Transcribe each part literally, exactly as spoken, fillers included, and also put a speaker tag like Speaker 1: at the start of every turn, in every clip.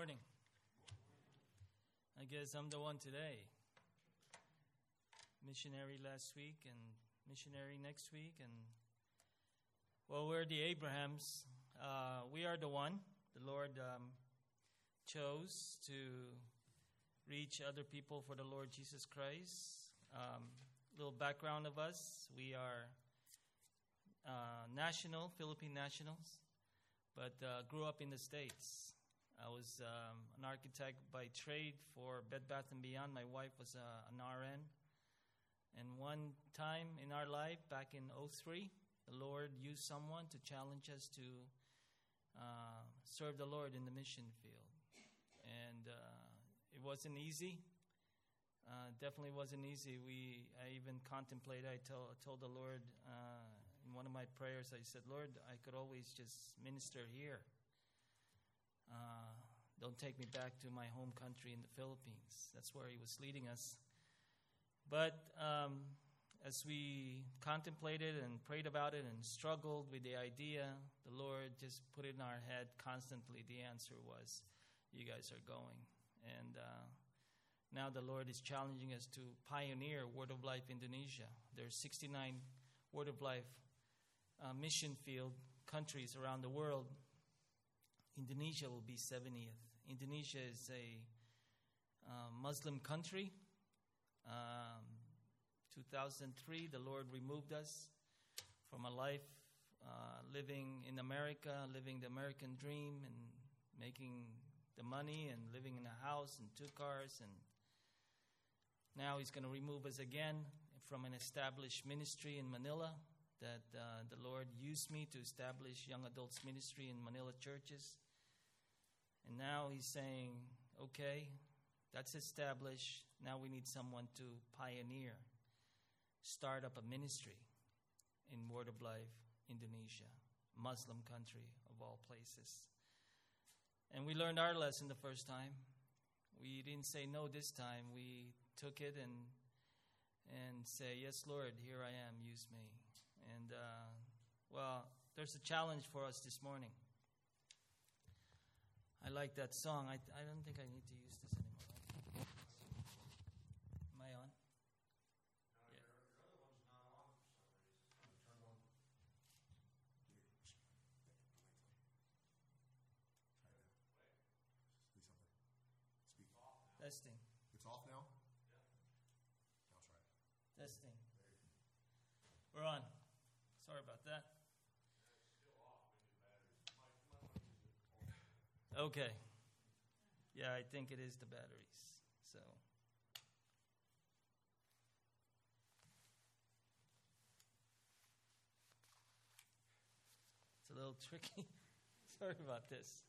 Speaker 1: morning. I guess I'm the one today. Missionary last week and missionary next week. And well, we're the Abrahams. Uh, we are the one the Lord um, chose to reach other people for the Lord Jesus Christ. Um, little background of us. We are uh, national, Philippine nationals, but uh, grew up in the States. I was um, an architect by trade for Bed Bath and Beyond. My wife was uh, an R N. And one time in our life, back in oh three, the Lord used someone to challenge us to uh, serve the Lord in the mission field. And uh, it wasn't easy. Uh, definitely wasn't easy. We, I even contemplated, I told, told the Lord uh, in one of my prayers, I said, Lord, I could always just minister here. Uh, don't take me back to my home country in the Philippines. That's where he was leading us. But um, as we contemplated and prayed about it and struggled with the idea, the Lord just put it in our head constantly. The answer was, you guys are going. And uh, now the Lord is challenging us to pioneer Word of Life Indonesia. There are sixty-nine Word of Life uh, mission field countries around the world. Indonesia will be seventieth. Indonesia is a uh, Muslim country. Um, two thousand three, the Lord removed us from a life uh, living in America, living the American dream and making the money and living in a house and two cars. And now he's going to remove us again from an established ministry in Manila that uh, the Lord used me to establish young adults ministry in Manila churches. And now he's saying, okay, that's established. Now we need someone to pioneer, start up a ministry in Word of Life Indonesia, Muslim country of all places. And we learned our lesson the first time. We didn't say no this time. We took it and and say, yes, Lord, here I am, use me. And, uh, well, there's a challenge for us this morning. I like that song. I I don't think I need to use this anymore. Am I on?
Speaker 2: No, yeah. your, your other one's not on for some reason. Turn on. Try it now. Wait. Say something. Speak. It's off now.
Speaker 1: Testing.
Speaker 2: It's off now?
Speaker 1: Yeah.
Speaker 2: Now try it.
Speaker 1: Testing. We're on. Sorry about that. Okay. Yeah, I think it is the batteries. So. It's a little tricky. Sorry about this.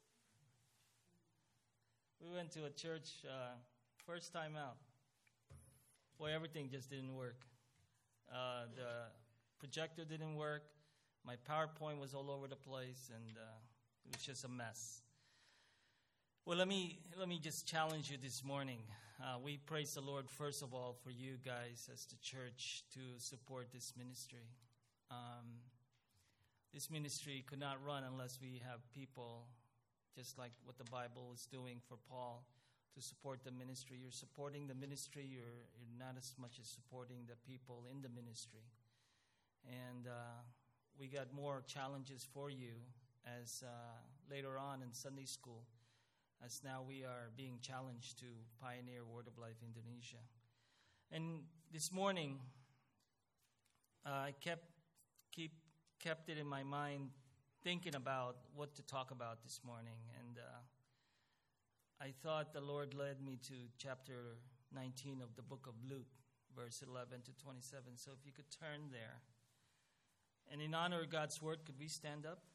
Speaker 1: We went to a church uh, first time out. Boy, everything just didn't work. Uh, the projector didn't work. My PowerPoint was all over the place, and uh, it was just a mess. Well, let me let me just challenge you this morning. Uh, we praise the Lord, first of all, for you guys as the church to support this ministry. Um, this ministry could not run unless we have people, just like what the Bible is doing for Paul, to support the ministry. You're supporting the ministry. You're, you're not as much as supporting the people in the ministry. And uh, we got more challenges for you as uh, later on in Sunday school, as now we are being challenged to pioneer Word of Life Indonesia. And this morning, uh, I kept keep kept it in my mind, thinking about what to talk about this morning. And uh, I thought the Lord led me to chapter nineteen of the book of Luke, verse eleven to twenty-seven. So if you could turn there. And in honor of God's word, could we stand up?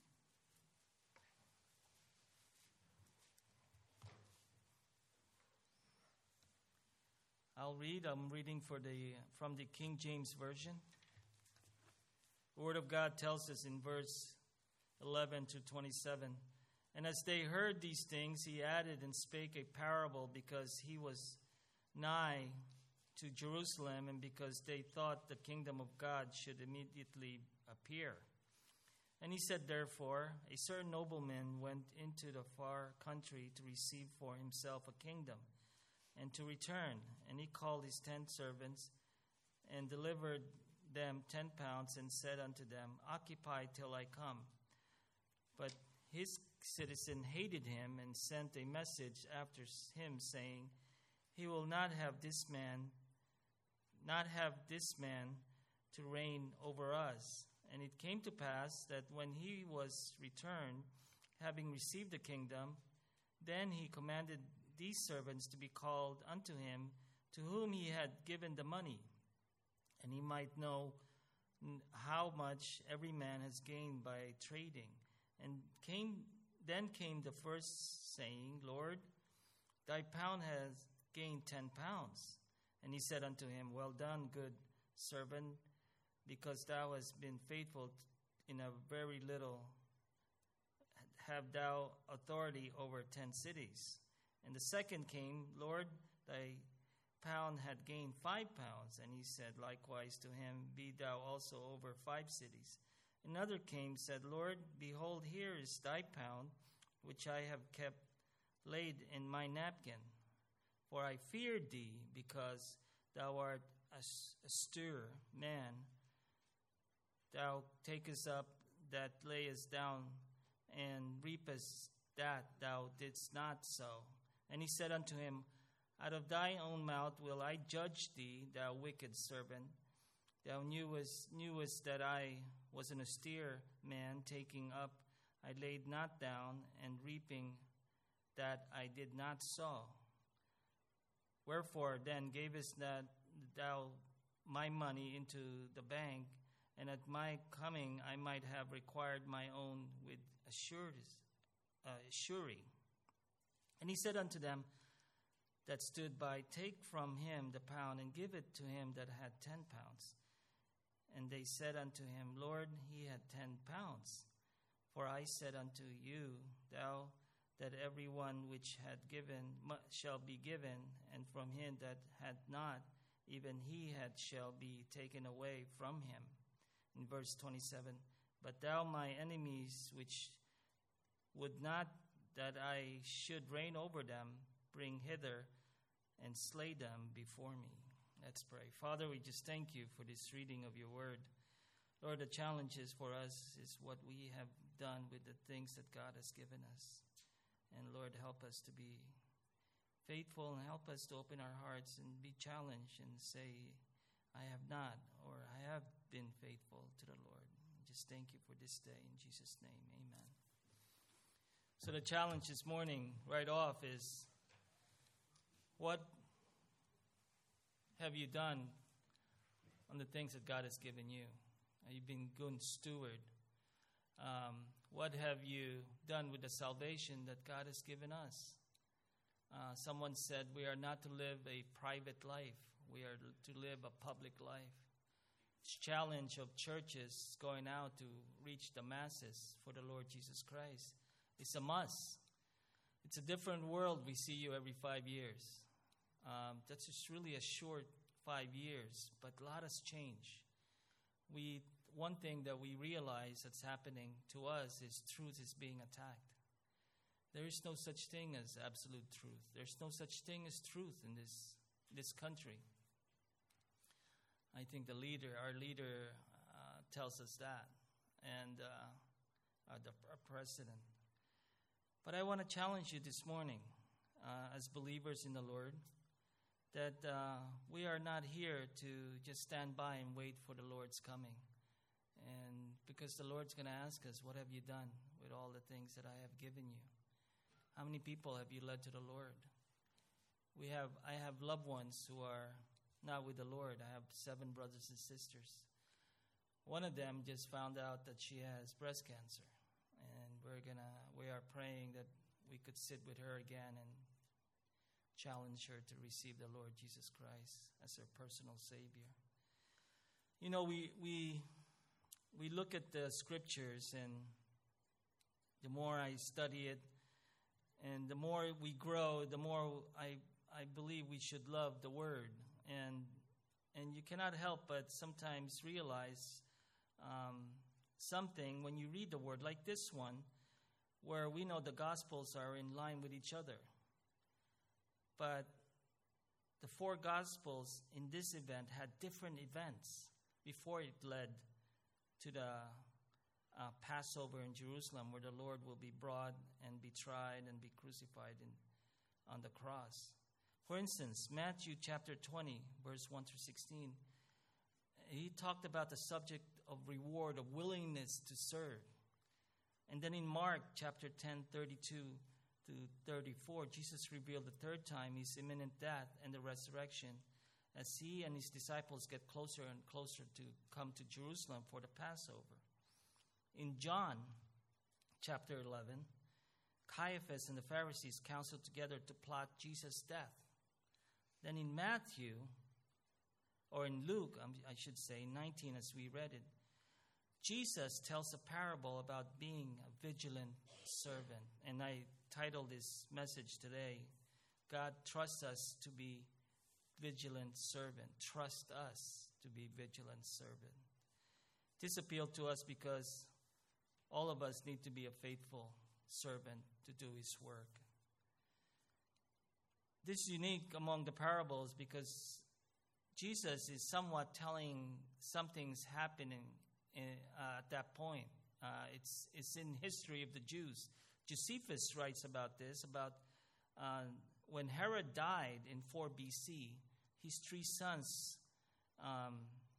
Speaker 1: I'll read. I'm reading for the from the King James Version. The Word of God tells us in verse eleven to twenty-seven, and as they heard these things, he added and spake a parable, because he was nigh to Jerusalem, and because they thought the kingdom of God should immediately appear. And he said, therefore, a certain nobleman went into the far country to receive for himself a kingdom, and to return. And he called his ten servants, and delivered them ten pounds, and said unto them, Occupy till I come. But his citizen hated him, and sent a message after him, saying, He will not have this man, not have this man to reign over us. And it came to pass that when he was returned, having received the kingdom, then he commanded these servants to be called unto him, to whom he had given the money, and he might know how much every man has gained by trading. And came then came the first, saying, Lord, thy pound has gained ten pounds. And he said unto him, Well done, good servant, because thou hast been faithful in a very little, have thou authority over ten cities. And the second came, Lord, thy pound had gained five pounds. And he said likewise to him, Be thou also over five cities. Another came, said, Lord, behold, here is thy pound, which I have kept laid in my napkin. For I feared thee, because thou art a austere man. Thou takest up that layest down, and reapest that thou didst not sow. And he said unto him, Out of thy own mouth will I judge thee, thou wicked servant. Thou knewest, knewest that I was an austere man, taking up I laid not down, and reaping that I did not sow. Wherefore then gavest that thou my money into the bank, and at my coming I might have required my own with uh, surety. And he said unto them that stood by, Take from him the pound, and give it to him that had ten pounds. And they said unto him, Lord, he had ten pounds. For I said unto you, thou, that every one which had given shall be given, and from him that had not, even he had shall be taken away from him. In verse twenty-seven, But thou my enemies, which would not that I should reign over them, bring hither and slay them before me. Let's pray. Father, we just thank you for this reading of your word. Lord, the challenges for us is what we have done with the things that God has given us. And Lord, help us to be faithful, and help us to open our hearts and be challenged and say, I have not, or I have been faithful to the Lord. Just thank you for this day. In Jesus' name, amen. So the challenge this morning, right off, is what have you done on the things that God has given you? Have you been a good steward? Um, what have you done with the salvation that God has given us? Uh, someone said we are not to live a private life. We are to live a public life. This challenge of churches going out to reach the masses for the Lord Jesus Christ is a must. It's a different world. We see you every five years. Um, that's just really a short five years, but a lot has changed. We one thing that we realize that's happening to us is truth is being attacked. There is no such thing as absolute truth. There's no such thing as truth in this this country. I think the leader, our leader, uh, tells us that, and uh, uh, the our president. But I want to challenge you this morning, uh, as believers in the Lord, that uh, we are not here to just stand by and wait for the Lord's coming. And because the Lord's going to ask us, what have you done with all the things that I have given you? How many people have you led to the Lord? We have. I have loved ones who are not with the Lord. I have seven brothers and sisters. One of them just found out that she has breast cancer. And we're gonna, we are praying that we could sit with her again and challenge her to receive the Lord Jesus Christ as her personal Savior. You know, we we we look at the scriptures, and the more I study it, and the more we grow, the more I I believe we should love the Word. And and you cannot help but sometimes realize um, something when you read the word like this one, where we know the Gospels are in line with each other. But the four Gospels in this event had different events before it led to the uh, Passover in Jerusalem, where the Lord will be brought and be tried and be crucified in, on the cross. For instance, Matthew chapter twenty, verse one through sixteen, he talked about the subject of reward, of willingness to serve. And then in Mark chapter ten, thirty-two to thirty-four, Jesus revealed the third time his imminent death and the resurrection as he and his disciples get closer and closer to come to Jerusalem for the Passover. In John chapter eleven, Caiaphas and the Pharisees counseled together to plot Jesus' death. Then in Matthew, or in Luke, I should say, nineteen as we read it, Jesus tells a parable about being a vigilant servant. And I titled this message today, God trusts us to be vigilant servant. Trust us to be vigilant servant. This appealed to us because all of us need to be a faithful servant to do his work. This is unique among the parables because Jesus is somewhat telling something's happening in, uh, at that point. Uh, it's it's in history of the Jews. Josephus writes about this, about uh, when Herod died in four B C, his three sons, um,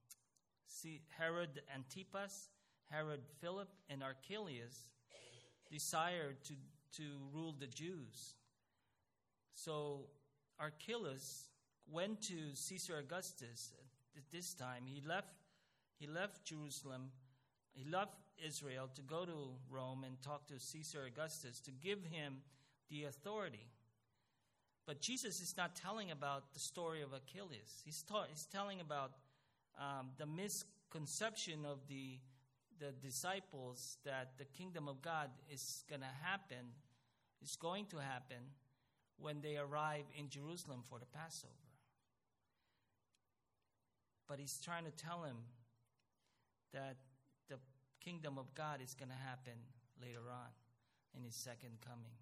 Speaker 1: Herod Antipas, Herod Philip, and Archelaus, desired to, to rule the Jews. So Archelaus went to Caesar Augustus. At this time, he left he left Jerusalem, he left Israel to go to Rome and talk to Caesar Augustus to give him the authority. But Jesus is not telling about the story of Archelaus. He's, ta- he's telling about um, the misconception of the the disciples that the kingdom of God is going to happen, is going to happen when they arrive in Jerusalem for the Passover. But he's trying to tell him that the kingdom of God is going to happen later on in his second coming,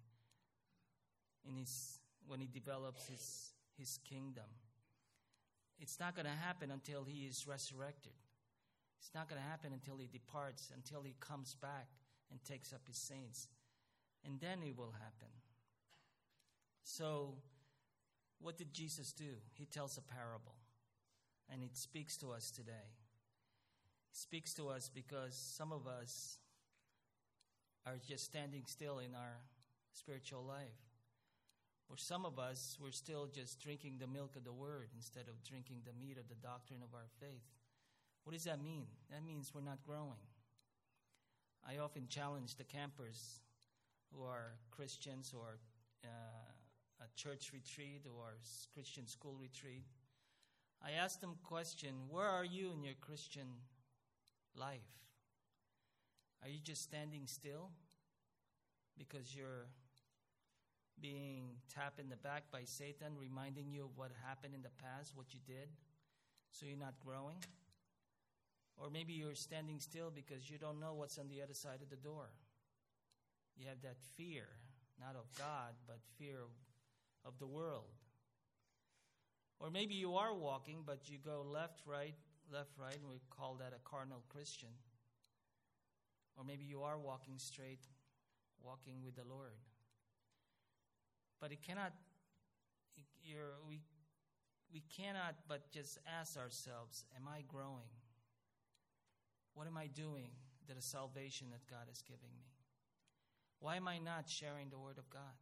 Speaker 1: in his when he develops his his kingdom. It's not going to happen until he is resurrected. It's not going to happen until he departs, until he comes back and takes up his saints. And then it will happen. So, what did Jesus do? He tells a parable. And it speaks to us today. It speaks to us because some of us are just standing still in our spiritual life. For some of us, we're still just drinking the milk of the word instead of drinking the meat of the doctrine of our faith. What does that mean? That means we're not growing. I often challenge the campers who are Christians or uh, a church retreat or Christian school retreat. I ask them a question, where are you in your Christian life? Are you just standing still because you're being tapped in the back by Satan, reminding you of what happened in the past, what you did, so you're not growing? Or maybe you're standing still because you don't know what's on the other side of the door. You have that fear, not of God, but fear of, of the world. Or maybe you are walking, but you go left, right, left, right, and we call that a carnal Christian. Or maybe you are walking straight, walking with the Lord. But it cannot, you're, we, we cannot but just ask ourselves, am I growing? What am I doing to the salvation that God is giving me? Why am I not sharing the Word of God?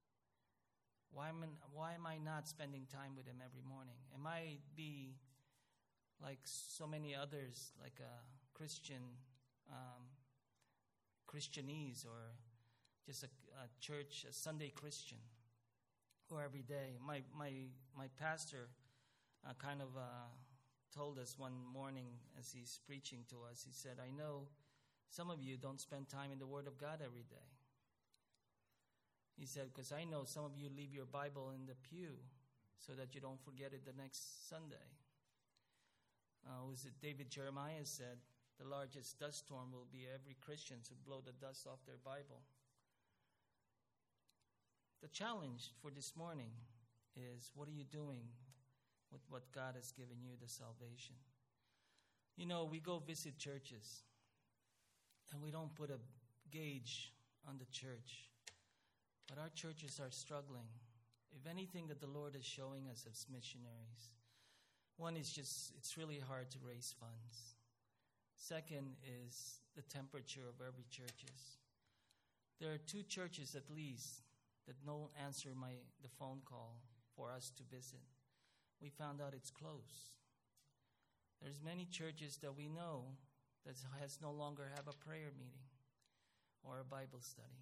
Speaker 1: Why am I, why am I not spending time with Him every morning? Am I be like so many others, like a Christian, um, Christianese, or just a, a church, a Sunday Christian, who every day? My my my pastor uh, kind of uh, told us one morning as he's preaching to us. He said, "I know some of you don't spend time in the Word of God every day." He said, because I know some of you leave your Bible in the pew so that you don't forget it the next Sunday. Uh, was it David Jeremiah said, the largest dust storm will be every Christian to blow the dust off their Bible. The challenge for this morning is, what are you doing with what God has given you, the salvation? You know, we go visit churches, and we don't put a gauge on the church. But our churches are struggling. If anything that the Lord is showing us as missionaries, one is just, it's really hard to raise funds. Second is the temperature of every churches. There are two churches at least that don't answer my the phone call for us to visit. We found out it's closed. There's many churches that we know that has no longer have a prayer meeting or a Bible study.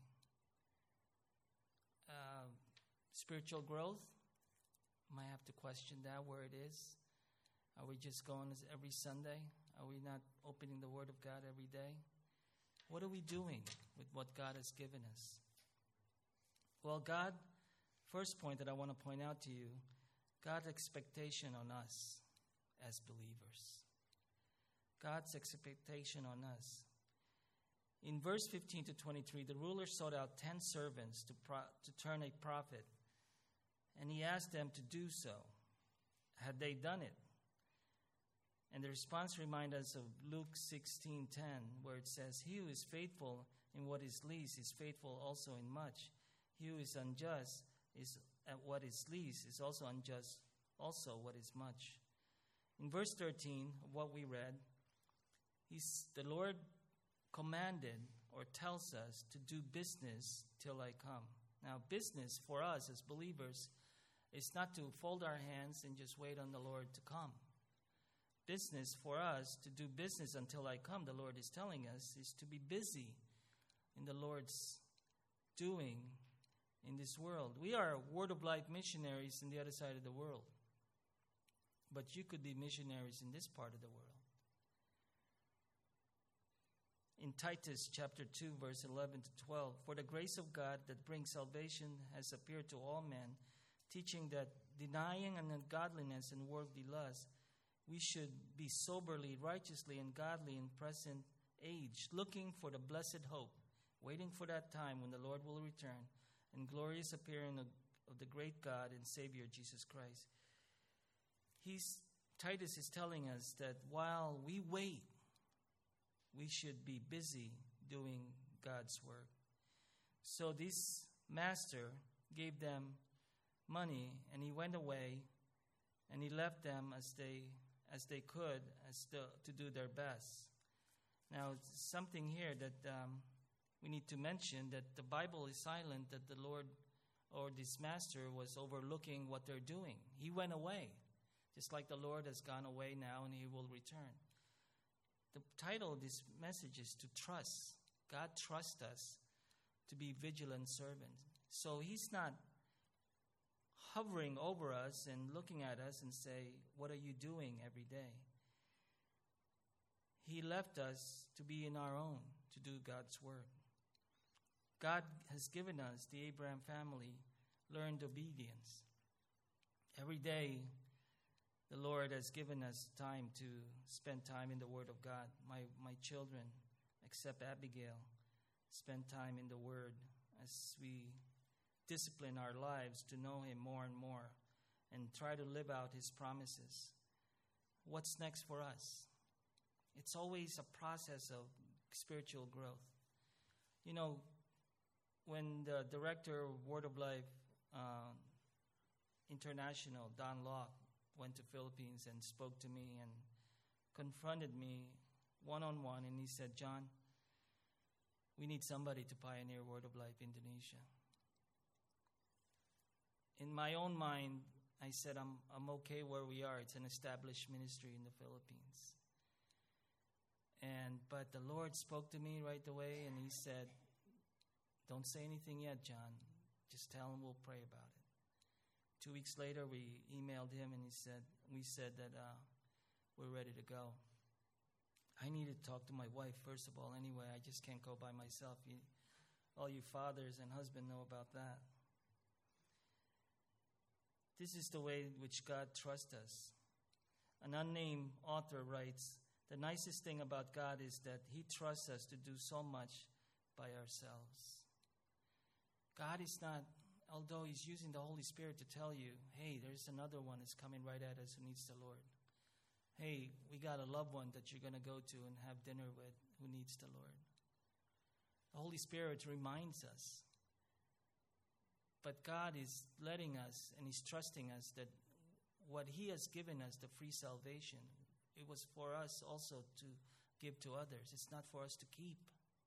Speaker 1: Uh, spiritual growth, might have to question that, where it is. Are we just going every Sunday? Are we not opening the Word of God every day? What are we doing with what God has given us? Well, God, first point that I want to point out to you, God's expectation on us as believers. God's expectation on us. In verse fifteen to twenty-three, the ruler sought out ten servants to, pro- to turn a prophet, and he asked them to do so. Had they done it? And the response reminds us of Luke sixteen ten, where it says, "He who is faithful in what is least is faithful also in much. He who is unjust is at what is least is also unjust also what is much." In verse thirteen of what we read, he's, the Lord commanded or tells us to do business till I come. Now, business for us as believers is not to fold our hands and just wait on the Lord to come. Business for us, to do business until I come, the Lord is telling us, is to be busy in the Lord's doing in this world. We are Word of Life missionaries in the other side of the world. But you could be missionaries in this part of the world. In Titus chapter two, verse eleven to twelve, "For the grace of God that brings salvation has appeared to all men, teaching that denying ungodliness and worldly lust, we should be soberly, righteously, and godly in present age, looking for the blessed hope, waiting for that time when the Lord will return, and glorious appearing of, of the great God and Savior Jesus Christ." He's, Titus is telling us that while we wait, we should be busy doing God's work. So this master gave them money, and he went away, and he left them as they as they could as to, to do their best. Now, something here that um, we need to mention, that the Bible is silent that the Lord or this master was overlooking what they're doing. He went away, just like the Lord has gone away now and he will return. The title of this message is to trust. God trusts us to be vigilant servants. So he's not hovering over us and looking at us and say, "What are you doing every day?" He left us to be in our own, to do God's work. God has given us, the Abraham family, learned obedience. Every day, the Lord has given us time to spend time in the Word of God. My, my children, except Abigail, spend time in the Word as we discipline our lives to know Him more and more and try to live out His promises. What's next for us? It's always a process of spiritual growth. You know, when the director of Word of Life uh, International, Don Locke, went to Philippines and spoke to me and confronted me one-on-one, and he said, "John, we need somebody to pioneer Word of Life Indonesia." In my own mind, I said, I'm, I'm okay where we are. It's an established ministry in the Philippines. And but the Lord spoke to me right away, and He said, "Don't say anything yet, John. Just tell him we'll pray about it." Two weeks later, we emailed him, and he said, we said that uh, we're ready to go. I need to talk to my wife, first of all, anyway. I just can't go by myself. You, all you fathers and husbands know about that. This is the way in which God trusts us. An unnamed author writes, The nicest thing about God is that He trusts us to do so much by ourselves. God is not, although He's using the Holy Spirit to tell you, hey, there's another one that's coming right at us who needs the Lord. Hey, we got a loved one that you're going to go to and have dinner with who needs the Lord. The Holy Spirit reminds us. But God is letting us and He's trusting us that what He has given us, the free salvation, it was for us also to give to others. It's not for us to keep.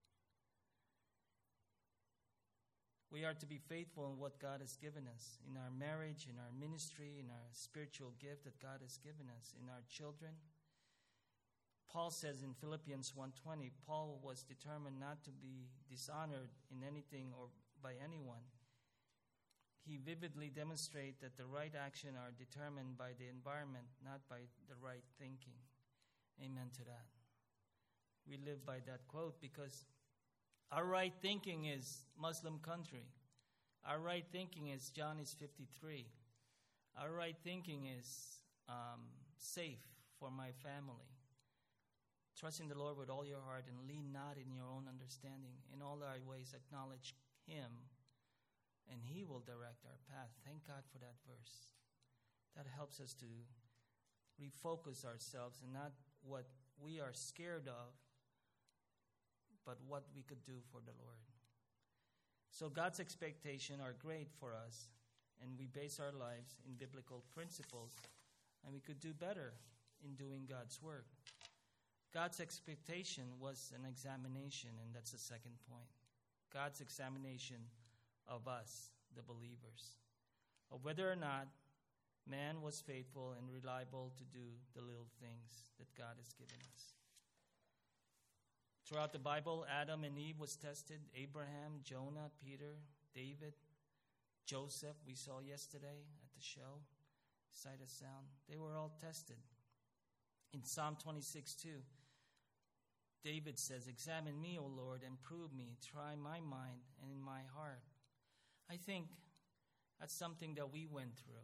Speaker 1: We are to be faithful in what God has given us, in our marriage, in our ministry, in our spiritual gift that God has given us, in our children. Paul says in Philippians one twenty, Paul was determined not to be dishonored in anything or by anyone. He vividly demonstrates that the right action are determined by the environment, not by the right thinking. Amen to that. We live by that quote because our right thinking is Muslim country. Our right thinking is John is fifty-three. Our right thinking is um, safe for my family. Trusting the Lord with all your heart and lean not in your own understanding. In all thy ways acknowledge Him, and He will direct our path. Thank God for that verse. That helps us to refocus ourselves and not what we are scared of, but what we could do for the Lord. So God's expectations are great for us, and we base our lives in biblical principles, and we could do better in doing God's work. God's expectation was an examination, and that's the second point. God's examination of us, the believers, of whether or not man was faithful and reliable to do the little things that God has given us. Throughout the Bible, Adam and Eve was tested. Abraham, Jonah, Peter, David, Joseph, we saw yesterday at the show, Sight of Sound. They were all tested. In Psalm twenty-six two, David says, examine me, O Lord, and prove me. Try my mind and in my heart. I think that's something that we went through,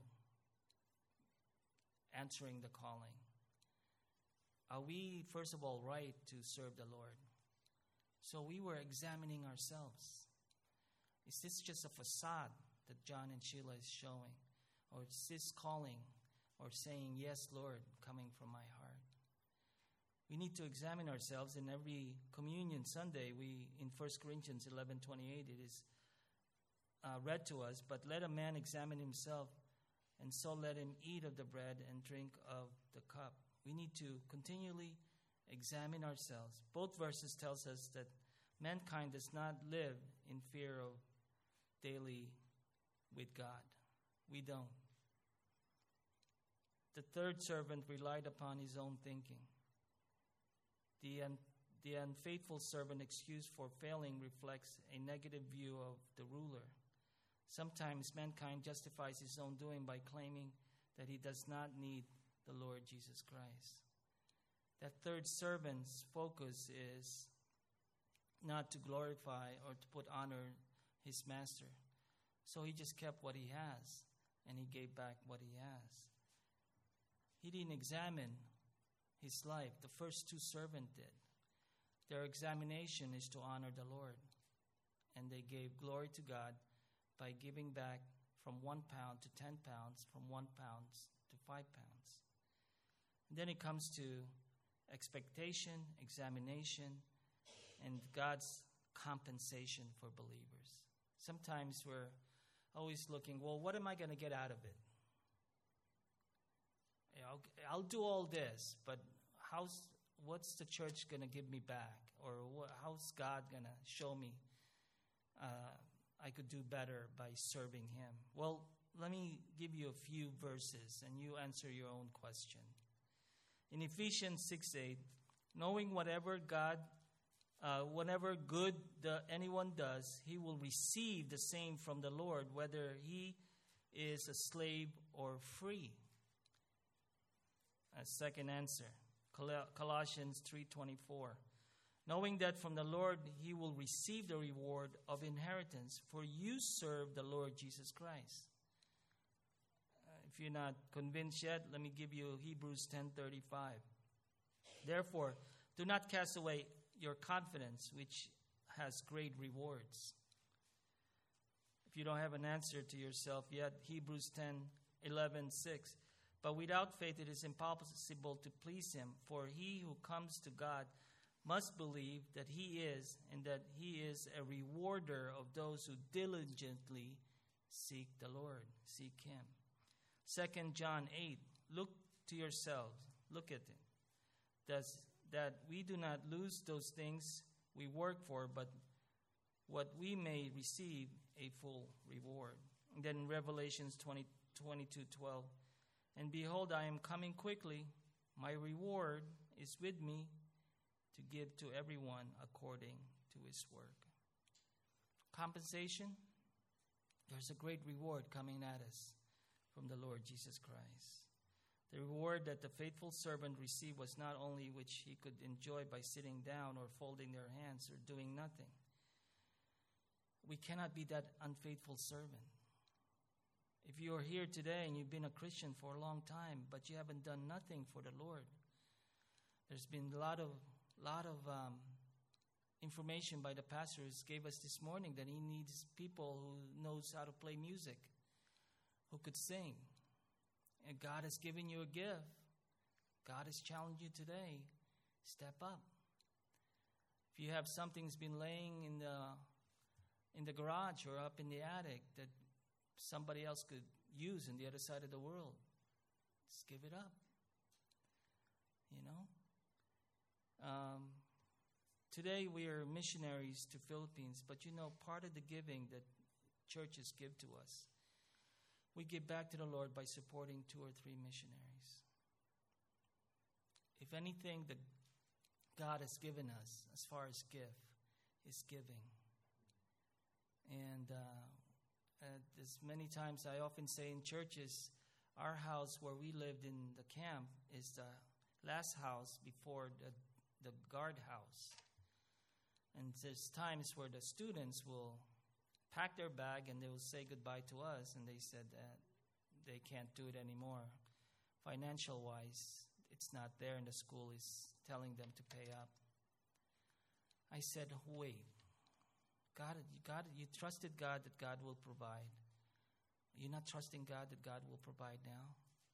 Speaker 1: answering the calling. Are we, first of all, right to serve the Lord? So we were examining ourselves. Is this just a facade that John and Sheila is showing? Or is this calling or saying, yes, Lord, coming from my heart? We need to examine ourselves. In every communion Sunday, we in First Corinthians eleven twenty-eight, it is uh, read to us, but let a man examine himself, and so let him eat of the bread and drink of the cup. We need to continually examine ourselves. Both verses tells us that mankind does not live in fear of daily with God. We don't. The third servant relied upon his own thinking. The, un- the unfaithful servant excuse for failing reflects a negative view of the ruler. Sometimes mankind justifies his own doing by claiming that he does not need the Lord Jesus Christ. That third servant's focus is not to glorify or to put honor his master. So he just kept what he has, and he gave back what he has. He didn't examine his life. The first two servants did. Their examination is to honor the Lord. And they gave glory to God by giving back from one pound to ten pounds, from one pound to five pounds. And then it comes to expectation, examination, and God's compensation for believers. Sometimes we're always looking, well, what am I going to get out of it? You know, I'll do all this, but how's what's the church going to give me back? Or what, how's God going to show me uh, I could do better by serving Him? Well, let me give you a few verses, and you answer your own question. In Ephesians six eight, knowing whatever God, uh, whatever good the, anyone does, he will receive the same from the Lord, whether he is a slave or free. A second answer, Colossians three twenty-four. Knowing that from the Lord he will receive the reward of inheritance, for you serve the Lord Jesus Christ. Uh, if you're not convinced yet, let me give you Hebrews ten thirty-five. Therefore, do not cast away your confidence, which has great rewards. If you don't have an answer to yourself yet, Hebrews ten eleven six. But without faith it is impossible to please him, for he who comes to God must believe that he is, and that he is a rewarder of those who diligently seek the Lord, seek him. Second John eight, look to yourselves, look at it, That's, that we do not lose those things we work for, but what we may receive a full reward. And then Revelations twenty, twenty-two twelve, and behold, I am coming quickly, my reward is with me, to give to everyone according to his work. Compensation, there's a great reward coming at us from the Lord Jesus Christ. The reward that the faithful servant received was not only which he could enjoy by sitting down or folding their hands or doing nothing. We cannot be that unfaithful servant. If you are here today and you've been a Christian for a long time, but you haven't done nothing for the Lord, there's been a lot of lot of um, information by the pastors gave us this morning that he needs people who knows how to play music, who could sing. And God has given you a gift. God has challenged you today. Step up. If you have something that's been laying in the in the garage or up in the attic that somebody else could use on the other side of the world, just give it up. You know? Um, today we are missionaries to Philippines, but you know, part of the giving that churches give to us, we give back to the Lord by supporting two or three missionaries. If anything that God has given us as far as gift is giving. And uh, uh, as many times I often say in churches, our house where we lived in the camp is the last house before the the guardhouse. And there's times where the students will pack their bag and they will say goodbye to us, and they said that they can't do it anymore. Financial-wise, it's not there, and the school is telling them to pay up. I said, wait. God, God, you trusted God that God will provide. You're not trusting God that God will provide now?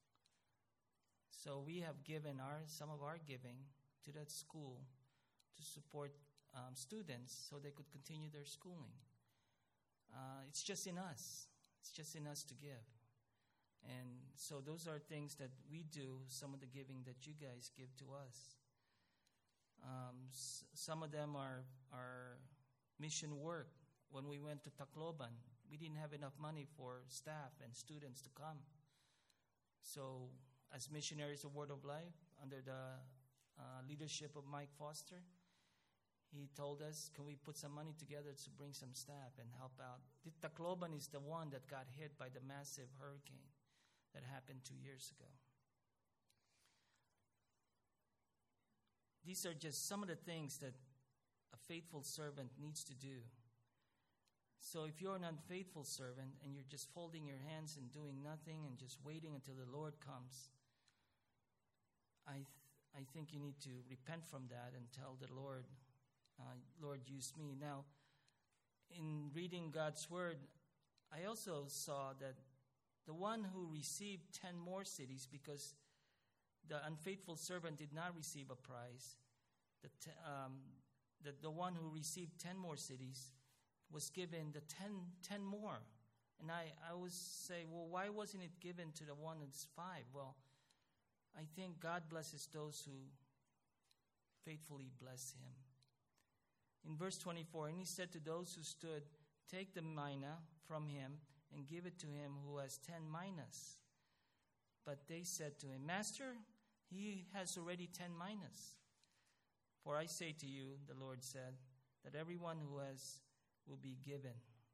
Speaker 1: So we have given our some of our giving to that school to support um, students so they could continue their schooling. Uh, it's just in us. It's just in us to give. And so those are things that we do, some of the giving that you guys give to us. Um, s- some of them are, are mission work. When we went to Tacloban, we didn't have enough money for staff and students to come. So as missionaries of Word of Life, under the Uh, leadership of Mike Foster, he told us, can we put some money together to bring some staff and help out? The Tacloban is the one that got hit by the massive hurricane that happened two years ago. These are just some of the things that a faithful servant needs to do. So if you're an unfaithful servant and you're just folding your hands and doing nothing and just waiting until the Lord comes, I th- I think you need to repent from that and tell the Lord, uh, Lord, use me. Now, in reading God's word, I also saw that the one who received ten more cities, because the unfaithful servant did not receive a prize, the, t- um, the, the one who received ten more cities was given the ten, ten more. And I, I always say, well, why wasn't it given to the one that's five? Well, I think God blesses those who faithfully bless him. In verse twenty-four, and he said to those who stood, take the mina from him and give it to him who has ten minas. But they said to him, Master, he has already ten minas. For I say to you, the Lord said, that everyone who has will be given.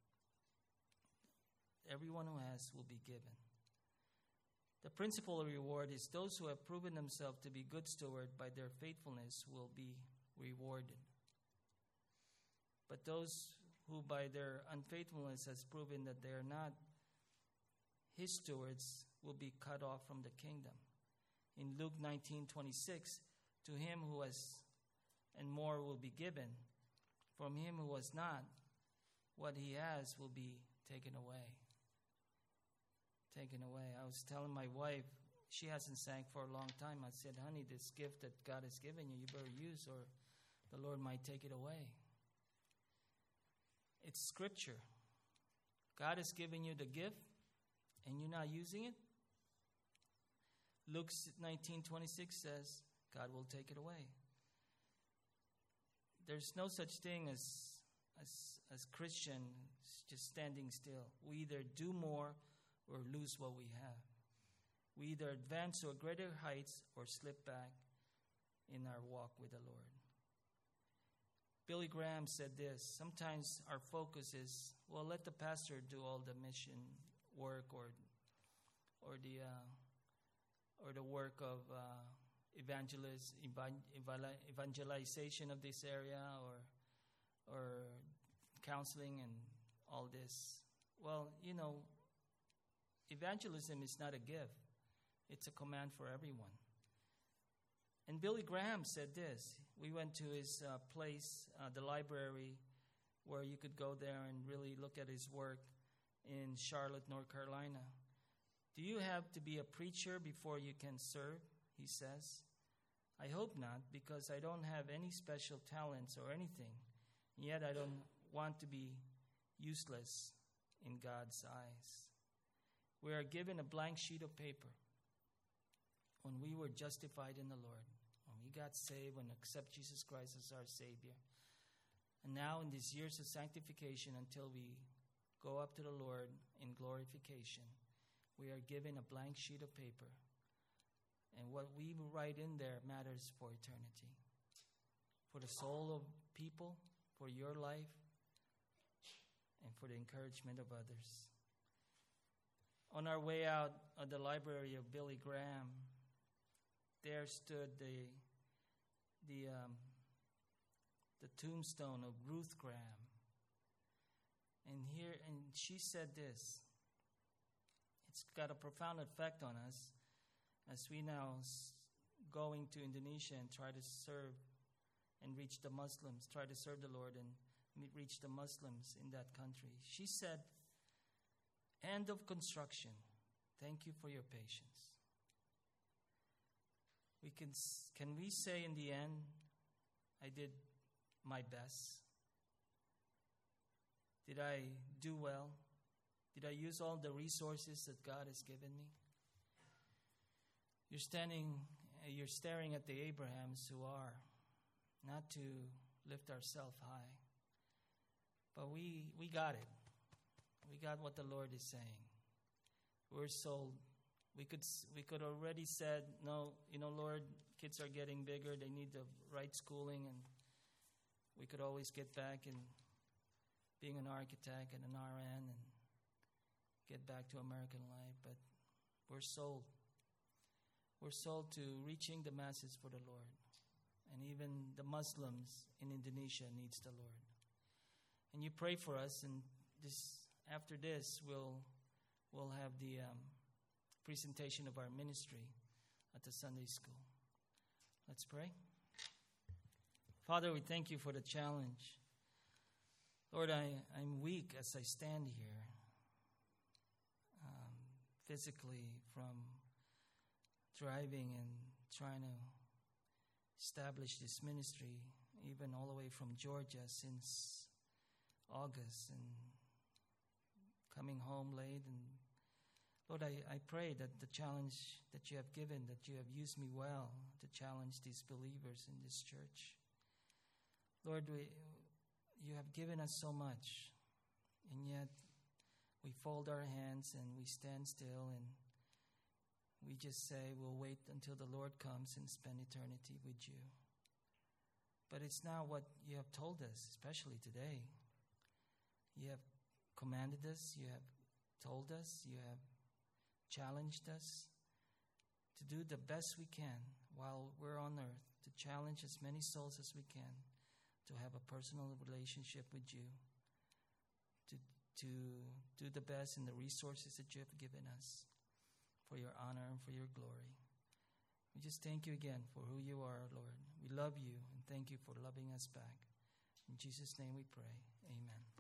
Speaker 1: Everyone who has will be given. The principal reward is those who have proven themselves to be good steward by their faithfulness will be rewarded. But those who by their unfaithfulness has proven that they are not his stewards will be cut off from the kingdom. In Luke nineteen twenty-six, To him who has, and more will be given. From him who has not, what he has will be taken away. Taken away. I was telling my wife, she hasn't sang for a long time. I said, honey, this gift that God has given you, you better use or the Lord might take it away. It's scripture. God has given you the gift and you're not using it. Luke nineteen twenty-six says, God will take it away. There's no such thing as, as, as Christians just standing still. We either do more or lose what we have. We either advance to greater heights or slip back in our walk with the Lord. Billy Graham said this, sometimes our focus is, well, let the pastor do all the mission work or or the uh, or the work of uh, evangelist, evangelization of this area or or counseling and all this. Well, you know, evangelism is not a gift. It's a command for everyone. And Billy Graham said this. We went to his uh, place, uh, the library, where you could go there and really look at his work in Charlotte, North Carolina. Do you have to be a preacher before you can serve? He says. I hope not, because I don't have any special talents or anything. Yet I don't want to be useless in God's eyes. We are given a blank sheet of paper when we were justified in the Lord, when we got saved and accept Jesus Christ as our Savior. And now in these years of sanctification until we go up to the Lord in glorification, we are given a blank sheet of paper. And what we write in there matters for eternity. For the soul of people, for your life, and for the encouragement of others. On our way out of the library of Billy Graham, there stood the the um, the tombstone of Ruth Graham, and here and she said this. It's got a profound effect on us as we now s- going to Indonesia and try to serve and reach the Muslims, try to serve the Lord and meet, reach the Muslims in that country. She said, "End of construction. Thank you for your patience." We can can we say in the end, I did my best? Did I do well? Did I use all the resources that God has given me? You're standing, you're staring at the Abrahams who are, not to lift ourselves high, but we we got it. We got what the Lord is saying. We're sold. We could we could already said, no, you know, Lord, kids are getting bigger. They need the right schooling, and we could always get back in being an architect and an R N and get back to American life. But we're sold. We're sold to reaching the masses for the Lord. And even the Muslims in Indonesia needs the Lord. And you pray for us, and this after this, we'll we'll have the um, presentation of our ministry at the Sunday school. Let's pray. Father, we thank you for the challenge. Lord, I, I'm weak as I stand here, um, physically, from driving and trying to establish this ministry, even all the way from Georgia since August, and coming home late. And Lord, I, I pray that the challenge that you have given, that you have used me well to challenge these believers in this church. Lord, we, you have given us so much, and yet we fold our hands and we stand still, and we just say we'll wait until the Lord comes and spend eternity with you. But it's not what you have told us, especially today. You have commanded us, you have told us, you have challenged us to do the best we can while we're on earth, to challenge as many souls as we can to have a personal relationship with you, to to do the best in the resources that you have given us for your honor and for your glory. We just thank you again for who you are, Lord. We love you and thank you for loving us back. In Jesus' name we pray. Amen.